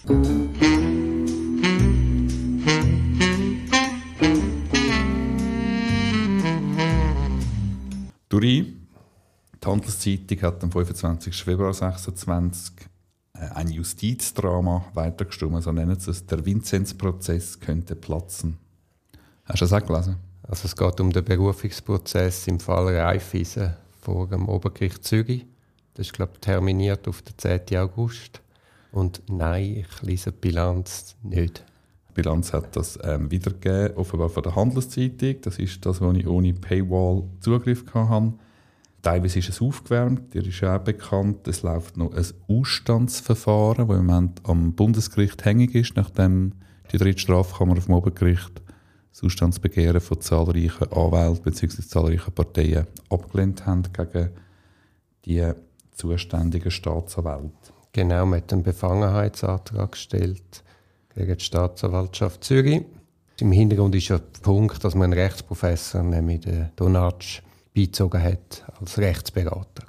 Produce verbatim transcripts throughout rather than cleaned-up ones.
Duri, die Handelszeitung hat am fünfundzwanzigsten Februar sechsundzwanzig ein Justizdrama weitergestimmt, so nennen sie es, der Vinzenz-Prozess könnte platzen. Hast du das auch gelesen? Also es geht um den Berufungsprozess im Fall Raiffeisen vor dem Obergericht Zürich. Das ist, glaube ich, terminiert auf den zehnten August. Und nein, ich lese die Bilanz nicht. Die Bilanz hat das ähm, wiedergegeben, offenbar von der Handelszeitung. Das ist das, wo ich ohne Paywall Zugriff hatte. Teilweise ist es aufgewärmt, dir ist ja auch bekannt. Es läuft noch ein Ausstandsverfahren, das im Moment am Bundesgericht hängig ist, nachdem die dritte Strafkammer auf dem Obergericht das Ausstandsbegehren von zahlreichen Anwälten bzw. zahlreichen Parteien abgelehnt haben gegen die zuständigen Staatsanwälte. Genau, man hat einen Befangenheitsantrag gestellt gegen die Staatsanwaltschaft Zürich. Im Hintergrund ist ja der Punkt, dass man einen Rechtsprofessor, nämlich den Donatsch, beizogen hat als Rechtsberater.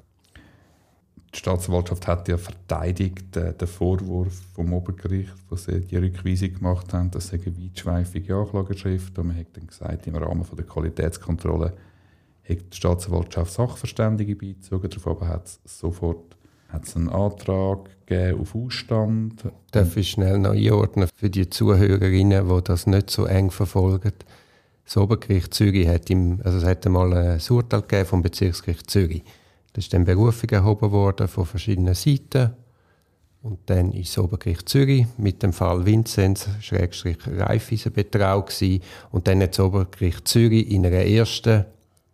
Die Staatsanwaltschaft hat ja verteidigt äh, den Vorwurf vom Obergericht, wo sie die Rückweisung gemacht haben, dass es eine weitschweifige Anklageschrift. Und man hat dann gesagt, im Rahmen der Qualitätskontrolle hat die Staatsanwaltschaft Sachverständige beizogen. Darauf hat es sofort hat's einen Antrag gegeben auf Ausstand. Darf ich schnell noch einordnen für die Zuhörerinnen, die das nicht so eng verfolgen? Das Obergericht Zürich hat, im, also es hat einmal ein Urteil gegeben vom Bezirksgericht Zürich. Da ist dann Berufung erhoben worden von verschiedenen Seiten. Und dann ist das Obergericht Zürich mit dem Fall Vinzenz-Raiffeisen betraut gewesen. Und dann hat das Obergericht Zürich in einer ersten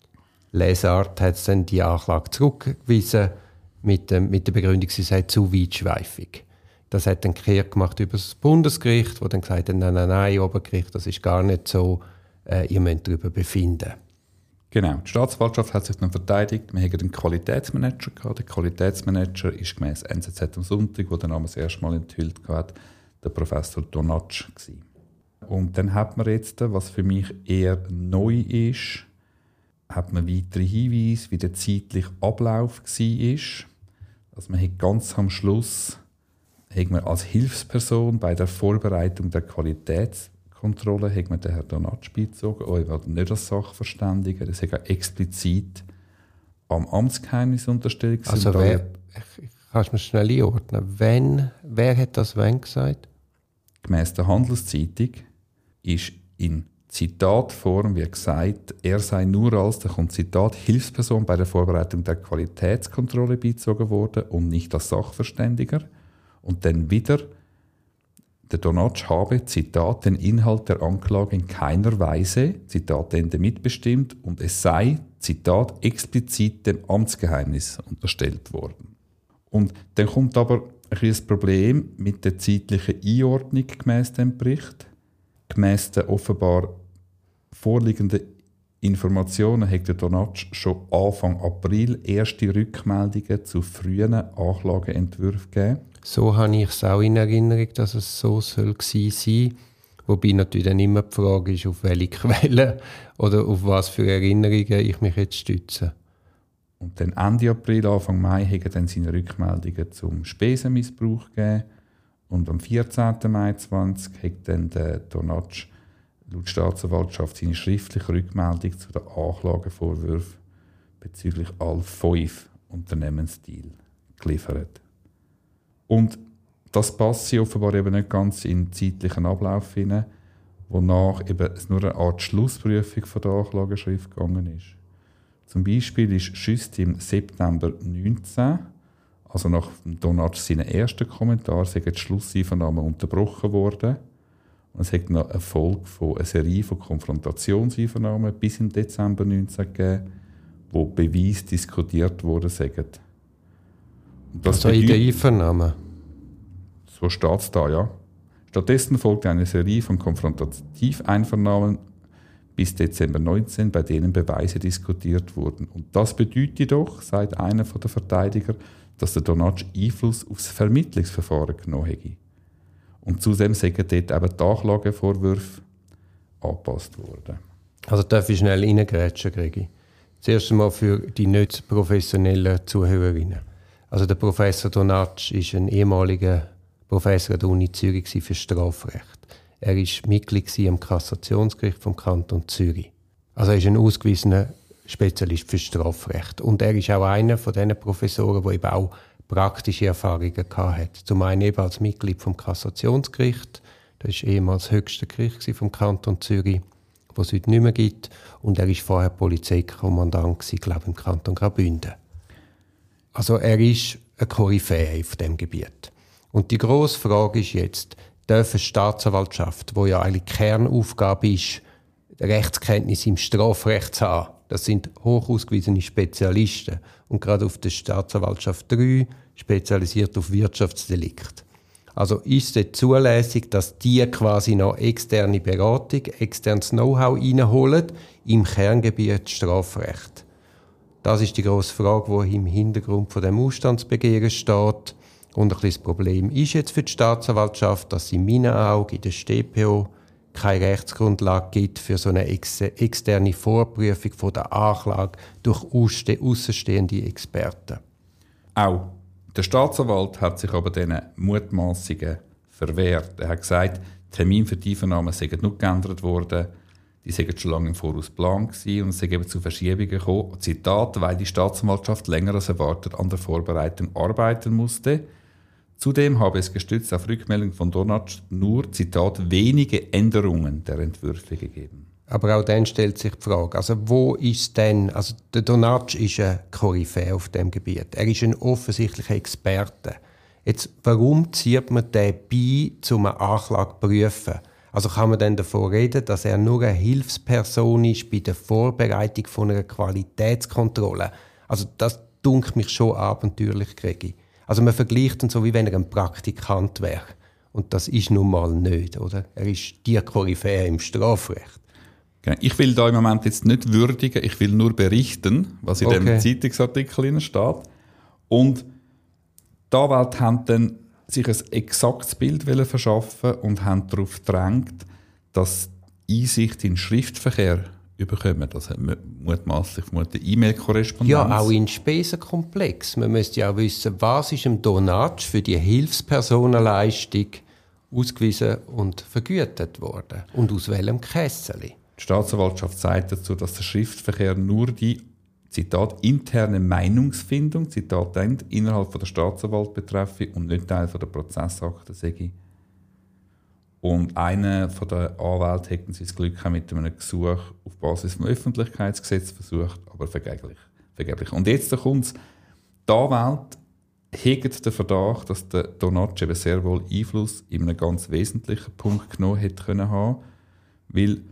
Lesart hat es dann die Anklage zurückgewiesen mit, dem, mit der Begründung, sie sei zu weitschweifig. Das hat dann gekehrt gemacht über das Bundesgericht, wo dann gesagt hat, nein, nein, nein, Obergericht, das ist gar nicht so. Äh, ihr müsst darüber befinden. Genau, die Staatsanwaltschaft hat sich dann verteidigt. Wir hatten einen Qualitätsmanager gehabt. Der Qualitätsmanager ist gemäss N Z Z am Sonntag, wo der Name das erste Mal enthüllt hat, der Professor Donatsch gewesen. Und dann hat man jetzt, was für mich eher neu ist, hat man weitere Hinweise, wie der zeitliche Ablauf war. Also man hat ganz am Schluss hat man als Hilfsperson bei der Vorbereitung der Qualitätskontrolle hat man den Herrn Donatsch beizogen. Oh, ich war nicht als Sachverständiger. Das ist explizit am Amtsgeheimnis unterstellt. Also wer, ich, kannst du mir schnell einordnen? Wenn, wer hat das wann gesagt? Gemäss der Handelszeitung ist in Zitatform, wie gesagt, er sei nur als, da kommt Zitat, Hilfsperson bei der Vorbereitung der Qualitätskontrolle beizogen worden und nicht als Sachverständiger. Und dann wieder, der Donatsch habe, Zitat, den Inhalt der Anklage in keiner Weise, Zitat Ende, mitbestimmt und es sei, Zitat, explizit dem Amtsgeheimnis unterstellt worden. Und dann kommt aber ein das Problem mit der zeitlichen Einordnung gemäss dem Bericht. Gemäss der offenbar vorliegenden Informationen hat der Donatsch schon Anfang April erste Rückmeldungen zu frühen Anklageentwürfen gegeben. So habe ich es auch in Erinnerung, dass es so soll gewesen sein. Wobei natürlich dann immer die Frage ist, auf welche Quellen oder auf was für Erinnerungen ich mich jetzt stütze. Und dann Ende April, Anfang Mai hat er dann seine Rückmeldungen zum Spesenmissbrauch gegeben. Und am vierzehnten Mai zwanzig hat dann der Donatsch laut Staatsanwaltschaft seine schriftliche Rückmeldung zu den Anklagevorwürfen bezüglich all fünf Unternehmensdeals geliefert. Und das passt offenbar eben nicht ganz in den zeitlichen Ablauf hinein, wonach eben es nur eine Art Schlussprüfung von der Anklageschrift gegangen ist. Zum Beispiel ist schüsst im September neunzehn, also nach Donatsch seinen ersten Kommentar, sei die Schlusseinvernahme unterbrochen worden. Und es hat noch eine Folge von einer Serie von Konfrontationseinvernahmen bis im Dezember neunzehn gegeben, wo Beweise diskutiert worden sind. Also in der Einvernahme? So steht es da, ja. Stattdessen folgte eine Serie von Konfrontativeinvernahmen bis Dezember neunzehn, bei denen Beweise diskutiert wurden. Und das bedeutet doch, sagt einer der Verteidiger, dass der Donatsch Einfluss auf das Vermittlungsverfahren genommen hätte. Und zudem sind dort eben die Anklagevorwürfe angepasst worden. Also darf ich schnell reingrätschen, Gregi? Zuerst einmal für die nicht professionellen Zuhörerinnen. Also der Professor Donatsch ist ein ehemaliger Professor an der Uni Zürich für Strafrecht. Er war Mitglied am Kassationsgericht vom Kanton Zürich. Also er ist ein ausgewiesener Spezialist für Strafrecht. Und er ist auch einer von diesen Professoren, der eben auch praktische Erfahrungen hatte. Zum einen eben als Mitglied vom Kassationsgericht. Das war ehemals das höchste Gericht vom Kanton Zürich, das es heute nicht mehr gibt. Und er war vorher Polizeikommandant, glaube ich, im Kanton Graubünden. Also er ist eine Koryphäe auf diesem Gebiet. Und die grosse Frage ist jetzt, darf eine Staatsanwaltschaft, die ja eigentlich Kernaufgabe ist, Rechtskenntnis im Strafrecht zu haben, das sind hoch ausgewiesene Spezialisten und gerade auf der Staatsanwaltschaft drei spezialisiert auf Wirtschaftsdelikt. Also ist es zulässig, dass die quasi noch externe Beratung, externes Know-how reinholen im Kerngebiet Strafrecht? Das ist die grosse Frage, die im Hintergrund von dem Ausstandsbegehren steht. Und ein bisschen das Problem ist jetzt für die Staatsanwaltschaft, dass es in meinen Augen in der S t P O keine Rechtsgrundlage gibt für so eine ex- externe Vorprüfung von der Anklage durch außenstehende Experten. Auch der Staatsanwalt hat sich aber diesen Mutmaßungen verwehrt. Er hat gesagt, die Termine für die Einvernahmen seien nicht geändert worden, die seien schon lange im Voraus geplant gewesen und es sei eben zu Verschiebungen gekommen. Zitat, weil die Staatsanwaltschaft länger als erwartet an der Vorbereitung arbeiten musste. Zudem habe es gestützt auf Rückmeldung von Donatsch nur, Zitat, wenige Änderungen der Entwürfe gegeben. Aber auch dann stellt sich die Frage, also wo ist denn, also der Donatsch ist ein Koryphäe auf dem Gebiet. Er ist ein offensichtlicher Experte. Jetzt, warum zieht man den bei, um eine Anklage zu prüfen? Also kann man dann davon reden, dass er nur eine Hilfsperson ist bei der Vorbereitung von einer Qualitätskontrolle? Also das dunkelt mich schon abenteuerlich, Gregi. Also man vergleicht ihn so, wie wenn er ein Praktikant wäre. Und das ist nun mal nicht, oder? Er ist die Koryphäe im Strafrecht. Genau. Ich will da im Moment jetzt nicht würdigen, ich will nur berichten, was in okay. dem Zeitungsartikel steht. Und die Anwälte haben dann sich ein exaktes Bild verschaffen und haben darauf gedrängt, dass Einsicht in den Schriftverkehr bekommen. Das hat mutmaßlich vermutlich E-Mail-Korrespondenz. Ja, auch in Spesenkomplex. Man müsste ja auch wissen, was ist im Donatsch für die Hilfspersonenleistung ausgewiesen und vergütet worden und aus welchem Kessel. Die Staatsanwaltschaft sagt dazu, dass der Schriftverkehr nur die, Zitat, interne Meinungsfindung, Zitat Ende, innerhalb der Staatsanwalt betreffe und nicht Teil der Prozessakte sei. Und einer der Anwälte hätten sie das Glück mit einem Gesuch auf Basis des Öffentlichkeitsgesetzes versucht, aber vergeblich. vergeblich. Und jetzt kommt es, die Anwälte hegen den Verdacht, dass der Donatsch eben sehr wohl Einfluss in einem ganz wesentlichen Punkt genommen hätte können haben, weil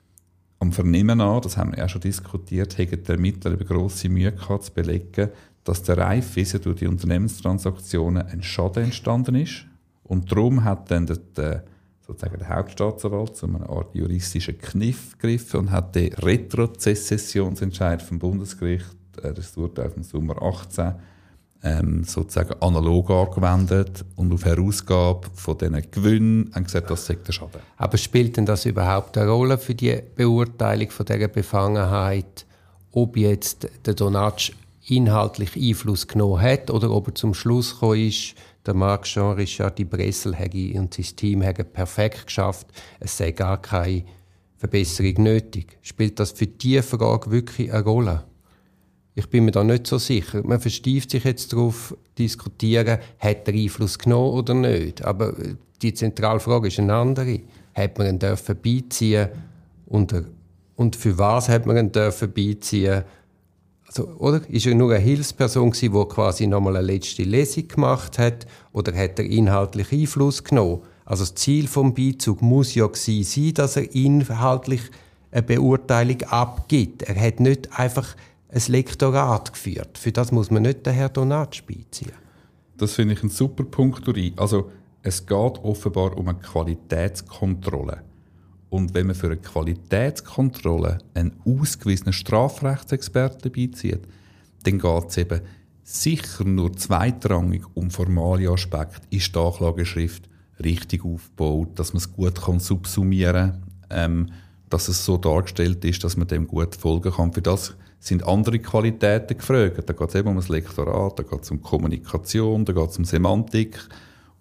am Vernehmen an, das haben wir ja schon diskutiert, haben die Ermittler eine grosse Mühe gehabt, zu belegen, dass der Reifeisen durch die Unternehmenstransaktionen ein Schaden entstanden ist. Und darum hat dann der, der, sozusagen der Hauptstaatsanwalt zu einer Art juristischen Kniff gegriffen und hat den Retrozessionsentscheid vom Bundesgericht, äh, das Urteil vom Sommer achtzehn, ähm, sozusagen analog angewendet und auf Herausgabe von diesen Gewinnen haben gesagt, das sei der Schaden. Aber spielt denn das überhaupt eine Rolle für die Beurteilung von dieser Befangenheit, ob jetzt der Donatsch inhaltlich Einfluss genommen hat oder ob er zum Schluss gekommen ist, der Marc-Jean Richard de Bressel und sein Team haben perfekt geschafft, es sei gar keine Verbesserung nötig. Spielt das für diese Frage wirklich eine Rolle? Ich bin mir da nicht so sicher. Man verstieft sich jetzt darauf, diskutieren, hat er Einfluss genommen oder nicht. Aber die zentrale Frage ist eine andere. Hat man ihn dürfen beiziehen und, und für was hat man ihn dürfen beiziehen? Also, oder? Ist er nur eine Hilfsperson gewesen, die quasi nochmal eine letzte Lesung gemacht hat? Oder hat er inhaltlich Einfluss genommen? Also das Ziel des Beizug muss ja gewesen sein, dass er inhaltlich eine Beurteilung abgibt. Er hat nicht einfach ein Lektorat geführt. Für das muss man nicht den Herrn Donatsch beiziehen. Das finde ich einen super Punkt, Uri. Also es geht offenbar um eine Qualitätskontrolle. Und wenn man für eine Qualitätskontrolle einen ausgewiesenen Strafrechtsexperten beizieht, dann geht es eben sicher nur zweitrangig um formale Aspekte. Ist die Anklageschrift richtig aufgebaut, dass man es gut kann subsumieren kann, ähm, dass es so dargestellt ist, dass man dem gut folgen kann. Für das sind andere Qualitäten gefragt. Da geht es eben um das Lektorat, da geht es um Kommunikation, da geht es um Semantik.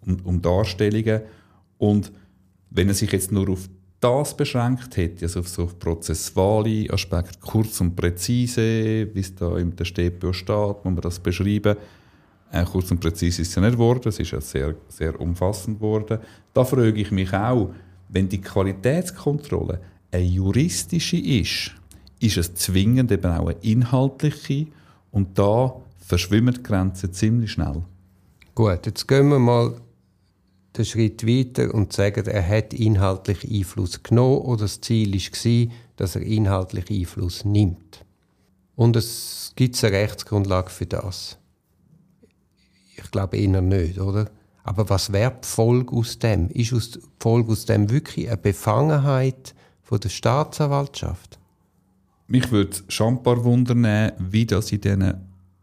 um, um Darstellungen. Und wenn er sich jetzt nur auf das beschränkt hätte, also auf so prozessuale Aspekte, kurz und präzise, wie es da im S T P O steht, muss man das beschreiben. Äh, kurz und präzise ist es ja nicht geworden, es ist ja sehr, sehr umfassend geworden. Da frage ich mich auch, wenn die Qualitätskontrolle eine juristische ist, ist es zwingend eben auch eine inhaltliche, und da verschwimmen die Grenzen ziemlich schnell. Gut, jetzt gehen wir mal den Schritt weiter und sagen, er hat inhaltlich Einfluss genommen oder das Ziel war, dass er inhaltlich Einfluss nimmt. Und es gibt eine Rechtsgrundlage für das. Ich glaube eher nicht, oder? Aber was wäre die Folge aus dem? Ist die Folge aus dem wirklich eine Befangenheit von der Staatsanwaltschaft? Mich würde schon ein paar Wunder nehmen, wie das in diesen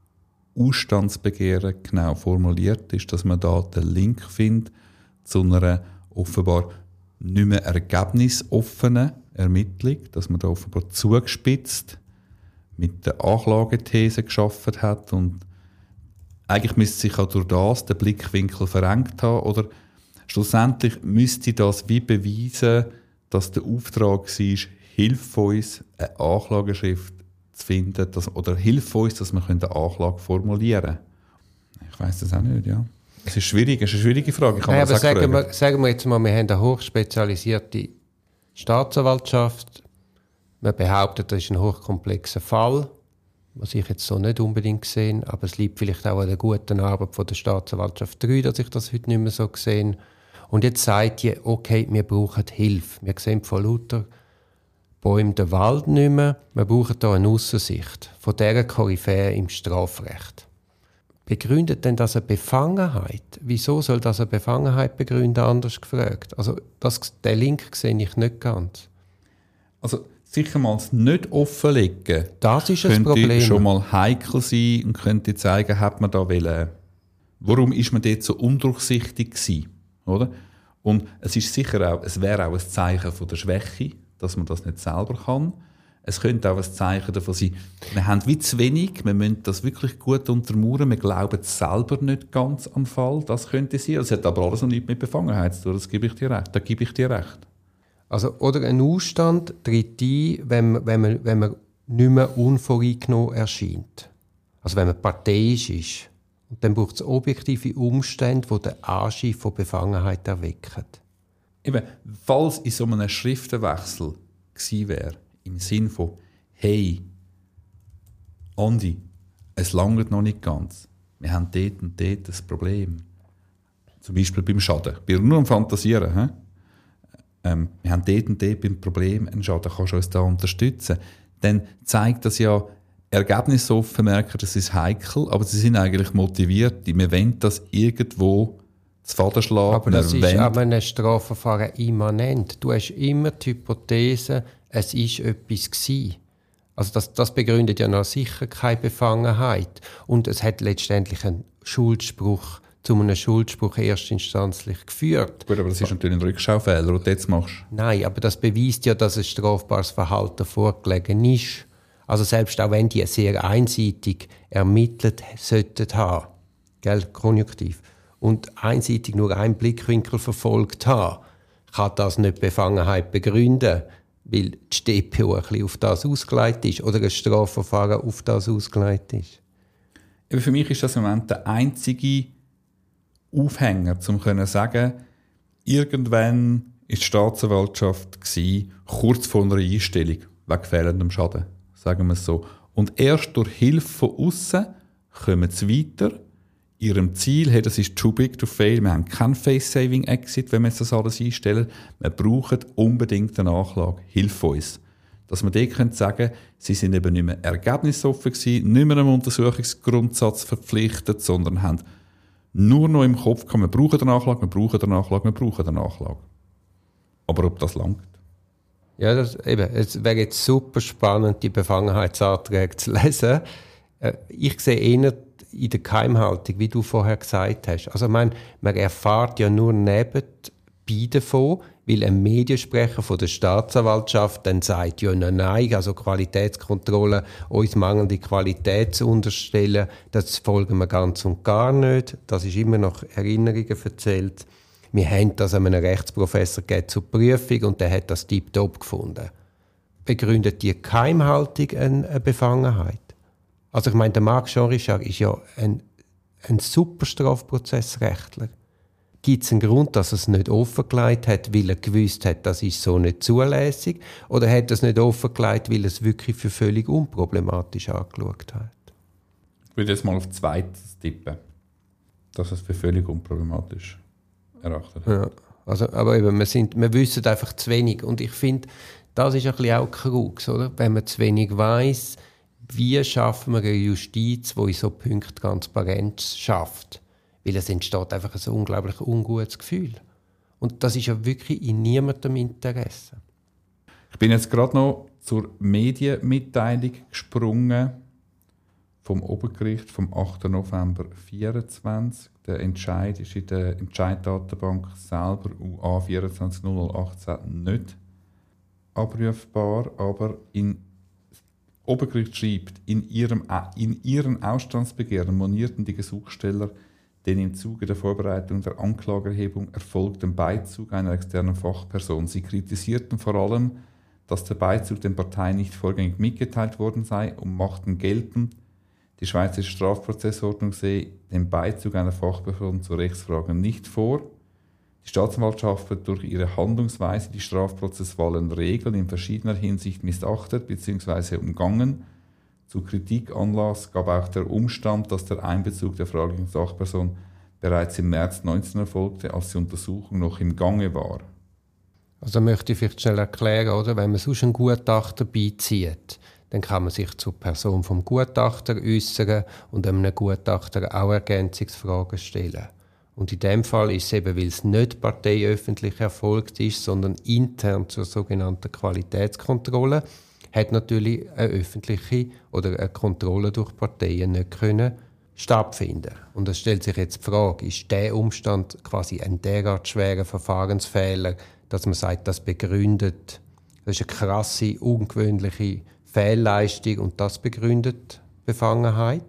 Ausstandsbegehren genau formuliert ist, dass man da den Link findet zu einer offenbar nicht mehr ergebnisoffenen Ermittlung, dass man da offenbar zugespitzt mit der Anklagethese geschaffen hat und eigentlich müsste sich auch durch das der Blickwinkel verengt haben, oder schlussendlich müsste das wie beweisen, dass der Auftrag war, hilf uns, eine Anklageschrift zu finden, dass, oder hilf uns, dass wir eine Anklage formulieren können. Ich weiss das auch nicht, ja. Es ist schwierig, es ist eine schwierige Frage. Ich kann Nein, aber das sagen wir, sagen wir jetzt mal, wir haben eine hochspezialisierte Staatsanwaltschaft. Man behauptet, das ist ein hochkomplexer Fall, was ich jetzt so nicht unbedingt sehe, aber es liegt vielleicht auch an der guten Arbeit von der Staatsanwaltschaft drei, dass ich das heute nicht mehr so sehe. Und jetzt sagt ihr, okay, wir brauchen Hilfe. Wir sehen von lauter Bäumen den Wald nicht mehr. Wir brauchen hier eine Aussensicht von dieser Koryphäe im Strafrecht. Begründet denn das eine Befangenheit? Wieso soll das eine Befangenheit begründen, anders gefragt? Also das, den Link sehe ich nicht ganz. Also sicher mal das nicht offenlegen, das ist das könnte Problem. Schon mal heikel sein und könnte zeigen, hat man da wollen, warum ist man dort so undurchsichtig gewesen, oder? Und es ist sicher auch, es wäre auch ein Zeichen von der Schwäche, dass man das nicht selber kann. Es könnte auch ein Zeichen davon sein, wir haben wie zu wenig, wir müssen das wirklich gut untermauern, wir glauben selber nicht ganz am Fall, das könnte sein. Es hat aber alles noch nichts mit Befangenheit zu tun, das gebe ich dir recht, da gebe ich dir recht. Also, oder ein Ausstand tritt ein, wenn man, wenn man, wenn man nicht mehr unvoreingenommen erscheint. Also wenn man parteiisch ist. Und dann braucht es objektive Umstände, die den Anschein von Befangenheit erwecken. Eben, falls in so einem Schriftenwechsel gewesen wäre, im Sinn von, hey, Andi, es langt noch nicht ganz. Wir haben dort und dort ein Problem. Zum Beispiel beim Schaden. Ich bin nur am Fantasieren. He? Ähm, wir haben dort und dort beim Problem einen Schaden. Kannst du uns da unterstützen? Dann zeigt das ja, ergebnisoffen merken, das ist heikel, aber sie sind eigentlich motiviert. Wir wollen das irgendwo zu Faden schlagen. Aber das ist aber ein Strafverfahren immanent. Du hast immer die Hypothese, es war etwas gewesen. Also das, das begründet ja noch sicher keine Befangenheit. Und es hat letztendlich einen Schuldspruch, zu einem Schuldspruch erstinstanzlich geführt. Gut, aber das ist natürlich ein Rückschaufehler, den du jetzt machst. Nein, aber das beweist ja, dass ein strafbares Verhalten vorgelegen ist. Also selbst auch wenn die sehr einseitig ermittelt sollten haben, gell, konjunktiv, und einseitig nur einen Blickwinkel verfolgt haben, kann das nicht Befangenheit begründen, weil die S T P O ein bisschen auf das ausgelegt ist oder ein Strafverfahren auf das ausgelegt ist. Aber für mich ist das im Moment der einzige Aufhänger, um zu sagen, irgendwann war die Staatsanwaltschaft gewesen, kurz vor einer Einstellung wegen fehlendem Schaden, sagen wir es so. Und erst durch Hilfe von außen kommen sie weiter. Ihrem Ziel, hey, das ist too big to fail, wir haben keinen Face-Saving-Exit, wenn wir jetzt das alles einstellen. Wir brauchen unbedingt eine Nachlage. Hilf uns. Dass wir dort sagen können, sie sind eben nicht mehr ergebnisoffen gewesen, nicht mehr einem Untersuchungsgrundsatz verpflichtet, sondern haben nur noch im Kopf gehabt, wir brauchen eine Nachlage, wir brauchen eine Nachlage, wir brauchen eine Nachlage. Aber ob das langt? Ja, das, eben, es wäre jetzt super spannend, die Befangenheitsanträge zu lesen. Ich sehe eher in der Geheimhaltung, wie du vorher gesagt hast. Also ich meine, man erfährt ja nur nebenbei davon, weil ein Mediensprecher von der Staatsanwaltschaft dann sagt, ja, nein, nein, also Qualitätskontrolle, uns mangelnde Qualität zu unterstellen, das folgen wir ganz und gar nicht. Das ist immer noch Erinnerungen erzählt. Wir haben das einem Rechtsprofessor gegeben zur Prüfung und der hat das tiptop gefunden. Begründet die Geheimhaltung eine Befangenheit? Also ich meine, der Marc Jean Richard ist ja ein, ein super Strafprozessrechtler. Gibt es einen Grund, dass er es nicht offengelegt hat, weil er gewusst hat, das ist so nicht zulässig? Oder hat er es nicht offengelegt, weil er es wirklich für völlig unproblematisch angeschaut hat? Ich würde jetzt mal auf zweites tippen, dass es für völlig unproblematisch erachtet hat. Ja, also, aber eben, wir, sind, wir wissen einfach zu wenig. Und ich finde, das ist ein bisschen auch Krux, oder? Wenn man zu wenig weiss, wie schaffen wir eine Justiz, die in so Punkten Transparenz schafft? Weil es entsteht einfach ein so unglaublich ungutes Gefühl. Und das ist ja wirklich in niemandem Interesse. Ich bin jetzt gerade noch zur Medienmitteilung gesprungen vom Obergericht vom achten November zweitausendvierundzwanzig. Der Entscheid ist in der Entscheiddatenbank selber U A vierundzwanzig null null achtzehn nicht abrufbar, aber in Obergericht schreibt, in, ihrem, in ihren Ausstandsbegehren monierten die Gesuchsteller den im Zuge der Vorbereitung der Anklageerhebung erfolgten Beizug einer externen Fachperson. Sie kritisierten vor allem, dass der Beizug den Parteien nicht vorgängig mitgeteilt worden sei und machten geltend, die Schweizerische Strafprozessordnung sehe den Beizug einer Fachperson zu Rechtsfragen nicht vor. Die Staatsanwaltschaft wird durch ihre Handlungsweise die strafprozessualen Regeln in verschiedener Hinsicht missachtet bzw. umgangen. Zu Kritik Anlass gab auch der Umstand, dass der Einbezug der fraglichen Sachperson bereits im März neunzehn erfolgte, als die Untersuchung noch im Gange war. Also möchte ich vielleicht schnell erklären, oder? Wenn man sonst einen Gutachter beizieht, dann kann man sich zur Person vom Gutachter äußern und einem Gutachter auch Ergänzungsfragen stellen. Und in dem Fall ist es eben, weil es nicht parteiöffentlich erfolgt ist, sondern intern zur sogenannten Qualitätskontrolle, hat natürlich eine öffentliche oder eine Kontrolle durch Parteien nicht können stattfinden. Und es stellt sich jetzt die Frage, ist dieser Umstand quasi ein derart schwerer Verfahrensfehler, dass man sagt, das begründet, das ist eine krasse, ungewöhnliche Fehlleistung und das begründet Befangenheit?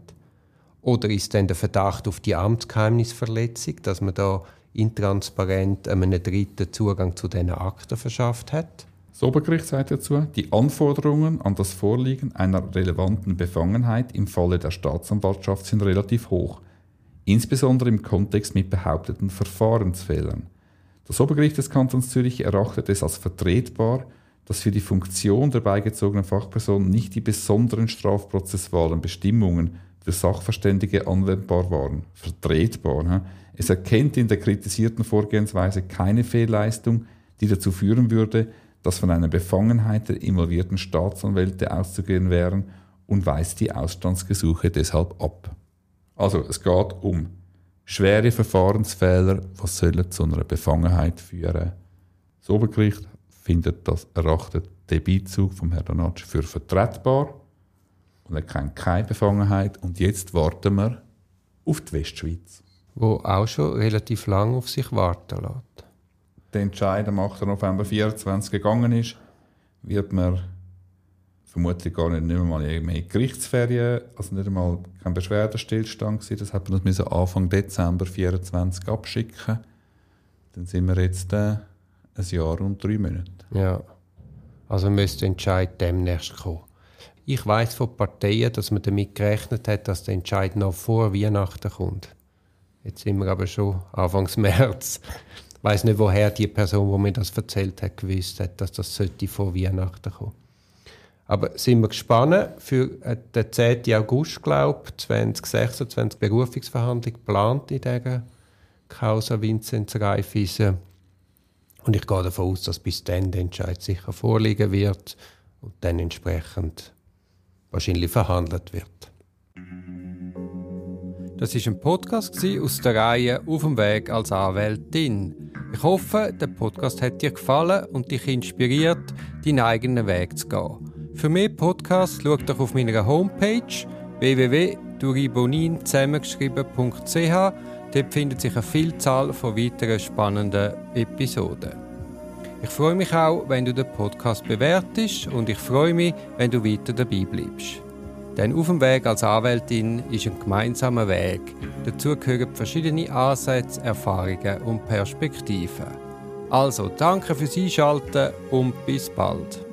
Oder ist dann der Verdacht auf die Amtsgeheimnisverletzung, dass man da intransparent einem Dritten Zugang zu diesen Akten verschafft hat? Das Obergericht sagt dazu, die Anforderungen an das Vorliegen einer relevanten Befangenheit im Falle der Staatsanwaltschaft sind relativ hoch, insbesondere im Kontext mit behaupteten Verfahrensfehlern. Das Obergericht des Kantons Zürich erachtet es als vertretbar, dass für die Funktion der beigezogenen Fachperson nicht die besonderen strafprozessualen Bestimmungen für Sachverständige anwendbar waren. Vertretbar. He? Es erkennt in der kritisierten Vorgehensweise keine Fehlleistung, die dazu führen würde, dass von einer Befangenheit der involvierten Staatsanwälte auszugehen wären und weist die Ausstandsgesuche deshalb ab. Also es geht um schwere Verfahrensfehler, was sollen zu einer Befangenheit führen. Das Obergericht findet das erachtet den Beizug vom Herrn Donatsch für vertretbar und er kennt keine Befangenheit. Und jetzt warten wir auf die Westschweiz. Wo auch schon relativ lange auf sich warten lässt. Der Entscheid am achten November zweitausendvierundzwanzig gegangen ist, wird man vermutlich gar nicht, nicht mehr mal mehr Gerichtsferien, also nicht einmal kein Beschwerdestillstand gewesen. Das hat man das Anfang Dezember zweitausendvierundzwanzig abschicken. Dann sind wir jetzt äh, ein Jahr und drei Monate. Ja, also müsste der Entscheid demnächst kommen. Ich weiss von Parteien, dass man damit gerechnet hat, dass der Entscheid noch vor Weihnachten kommt. Jetzt sind wir aber schon Anfang März. Ich weiss nicht, woher die Person, die mir das erzählt hat, gewusst hat, dass das sollte vor Weihnachten kommen. Aber sind wir gespannt für den zehnten August, glaube ich, zwanzig sechsundzwanzig Berufungsverhandlung geplant in dieser Causa Vinzenz Raiffeisen. Und ich gehe davon aus, dass bis dann der Entscheid sicher vorliegen wird und dann entsprechend wahrscheinlich verhandelt wird. Das war ein Podcast aus der Reihe «Auf dem Weg als Anwältin». Ich hoffe, der Podcast hat dir gefallen und dich inspiriert, deinen eigenen Weg zu gehen. Für mehr Podcasts schau doch auf meiner Homepage w w w punkt duribonin zusammengeschrieben punkt c h. Dort findet sich eine Vielzahl von weiteren spannenden Episoden. Ich freue mich auch, wenn du den Podcast bewertest und ich freue mich, wenn du weiter dabei bleibst. Denn auf dem Weg als Anwältin ist ein gemeinsamer Weg. Dazu gehören verschiedene Ansätze, Erfahrungen und Perspektiven. Also, danke fürs Einschalten und bis bald.